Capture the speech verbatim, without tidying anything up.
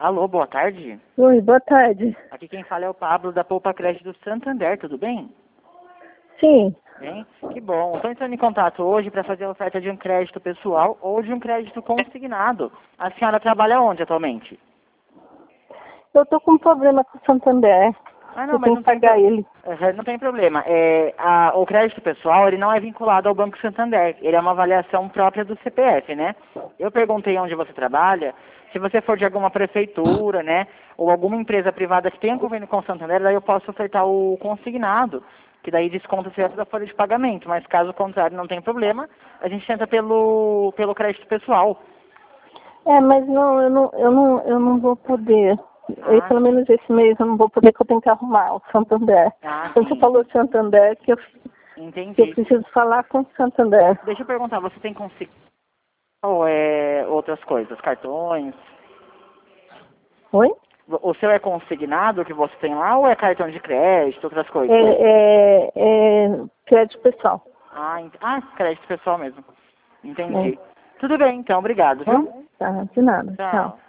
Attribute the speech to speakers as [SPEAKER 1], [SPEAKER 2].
[SPEAKER 1] Alô, boa tarde.
[SPEAKER 2] Oi, boa tarde.
[SPEAKER 1] Aqui quem fala é o Pablo da Poupa Crédito do Santander, tudo bem?
[SPEAKER 2] Sim,
[SPEAKER 1] Bem, que bom. Estou entrando em contato hoje para fazer a oferta de um crédito pessoal ou de um crédito consignado. A senhora trabalha onde atualmente?
[SPEAKER 2] eu tô com um problema com o Santander.
[SPEAKER 1] Ah, não,
[SPEAKER 2] Eu
[SPEAKER 1] mas
[SPEAKER 2] tenho
[SPEAKER 1] não
[SPEAKER 2] que
[SPEAKER 1] tem,
[SPEAKER 2] pagar
[SPEAKER 1] pro-
[SPEAKER 2] ele.
[SPEAKER 1] Aham, não tem problema. É, a- o crédito pessoal, ele não é vinculado ao Banco Santander. Ele é uma avaliação própria do C P F, né? Eu perguntei onde você trabalha. Se você for de alguma prefeitura, né, ou alguma empresa privada que tenha convênio com o Santander, daí eu posso ofertar o consignado, que daí desconta o resto da folha de pagamento. Mas caso contrário, não tem problema. A gente tenta pelo, pelo crédito pessoal.
[SPEAKER 2] É, mas não, eu não, eu não, eu não vou poder. E
[SPEAKER 1] Ah,
[SPEAKER 2] pelo
[SPEAKER 1] sim.
[SPEAKER 2] menos esse mês eu não vou poder, que eu tenho que arrumar o Santander.
[SPEAKER 1] Ah,
[SPEAKER 2] Quando você
[SPEAKER 1] sim.
[SPEAKER 2] falou Santander, que eu, que eu
[SPEAKER 1] Entendi.
[SPEAKER 2] preciso falar com o Santander.
[SPEAKER 1] Deixa eu perguntar, você tem consignado ou é outras coisas, cartões?
[SPEAKER 2] Oi?
[SPEAKER 1] O seu é consignado que você tem lá ou é cartão de crédito, outras coisas?
[SPEAKER 2] É, é, é crédito pessoal.
[SPEAKER 1] Ah, ent- ah, crédito pessoal mesmo.
[SPEAKER 2] É.
[SPEAKER 1] Entendi. Tudo bem, então, obrigado, viu?
[SPEAKER 2] Bom, tá, de nada. Tchau.
[SPEAKER 1] Tchau.